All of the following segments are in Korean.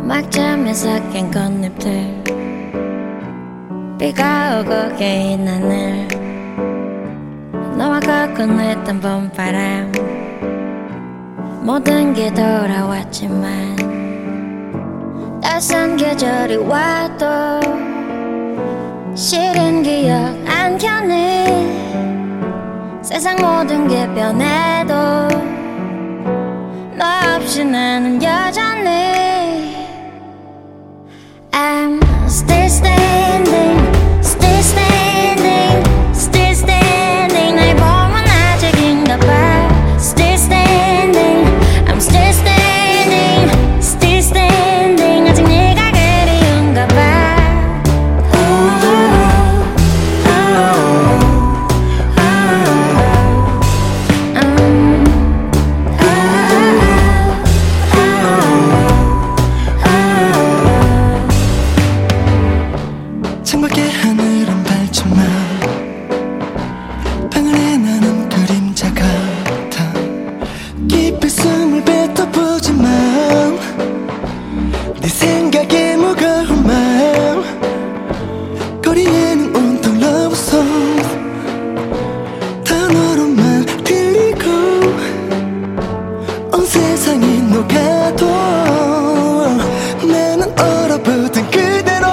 막 잠에서 깬 꽃잎들 비가 오고 개인 하늘 너와 거꾸냈던 봄바람 모든 게 돌아왔지만 낯선 계절이 와도 싫은 기억 안 켜네 세상 모든 게 변해도 너 없이 나는 여전히 I'm still standing, still standing, still standing 날 보면 아직인가 봐 Still standing, I'm still standing, still standing 아직 네가 그리운가 봐 창밖에 하늘은 밝지만 방 안에 나는 그림자 같아 깊이 숨을 뱉어보지만 네 생각에 무거운 마음 거리에는 온통 love song 단어로만 들리고 온 세상이 녹아도 나는 얼어붙은 그대로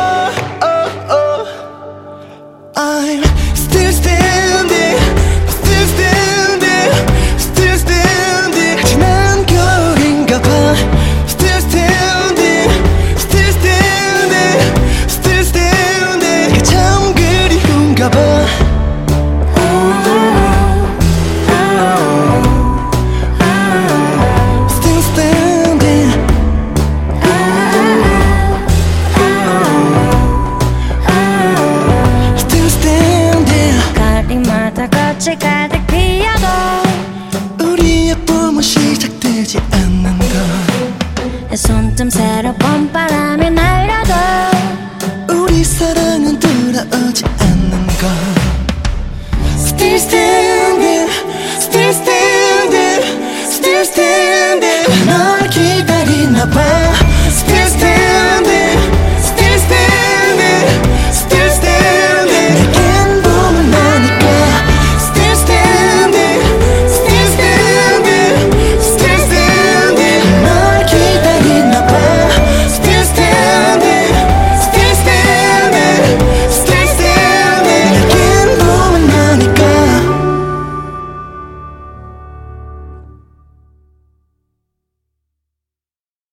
I'm still standing, still standing, still standing 지난 겨울인가 봐 Still standing, still standing, still standing 네가 참 그리운가 봐 Still standing Still standing 거리마다 꽃이 가득 피어도 우리의 봄은 시작되지 않는 것 내 손틈새로 봄바람이 날려도 우리 사랑은 돌아오지 않는 것 Still standing